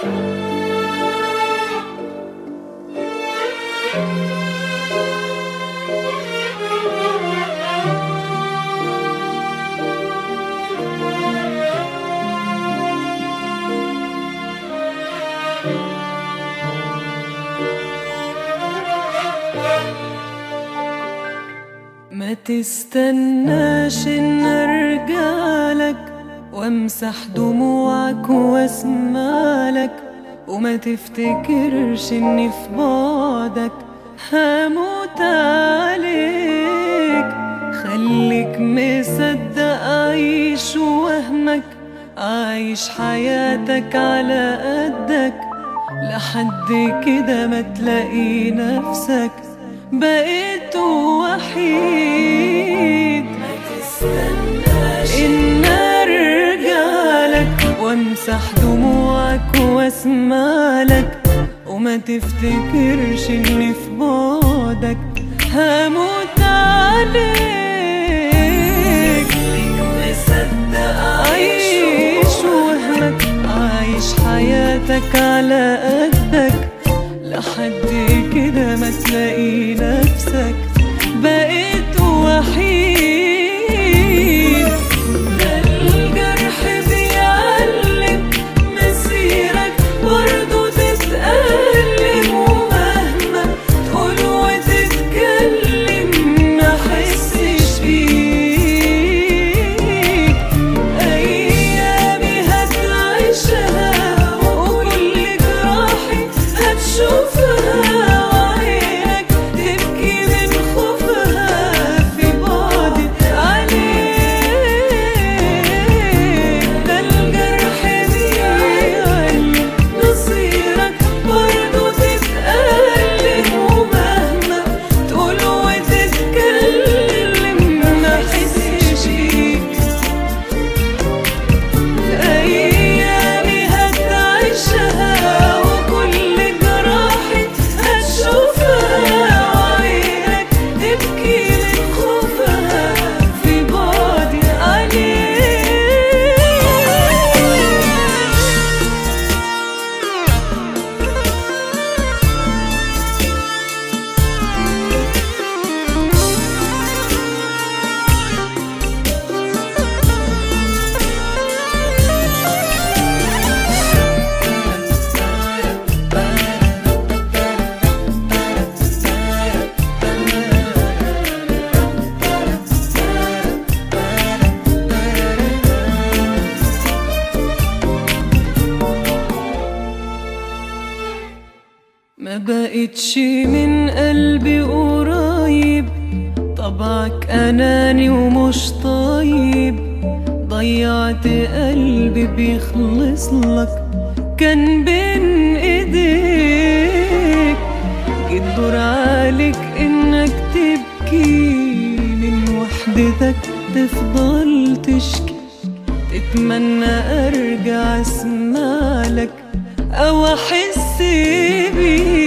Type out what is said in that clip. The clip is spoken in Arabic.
ما تستناش ان ارجعلك وامسح دموعك واسمعلك، وما تفتكرش اني في بعدك هموت عليك. خليك مصدق عيش وهمك، عايش حياتك على قدك لحد كده ما تلاقي نفسك بقيت وحيد. ما تستناش ان ارجعلك وامسح دموعك واسمعلك، وما تفتكرش اني في بعدك هموت عليك. خليك مصدق عيش وهمك، عايش حياتك على قدك لحد كده ما تلاقي نفسك بقيت وحيد. ده الجرح بيعلم مسيرك برضو تتألم، ومهما تقول وتتكلم محسش بيك. أيامي هتعيشها وكل جراحي هتشوفها، وعينك تبكي من خوفها في بعدي عليك. ده الجرح بيعلم مصيرك برضو تتألم، ومهما تقول وتتكلم محسش بيك. أيامي هتعيشها وكل جراحي هتشوفها، وعينك تبكي من خوفها في بعدي عليك. ما بقتش من قلبي قريب، طبعك أناني ومش طيب. ضيعت قلبي بيخلص لك كان بين ايديك. جيت دور عليك انك تبكي من وحدتك تفضل تشكي. تتمنى ارجع اسمعلك او احس بيك.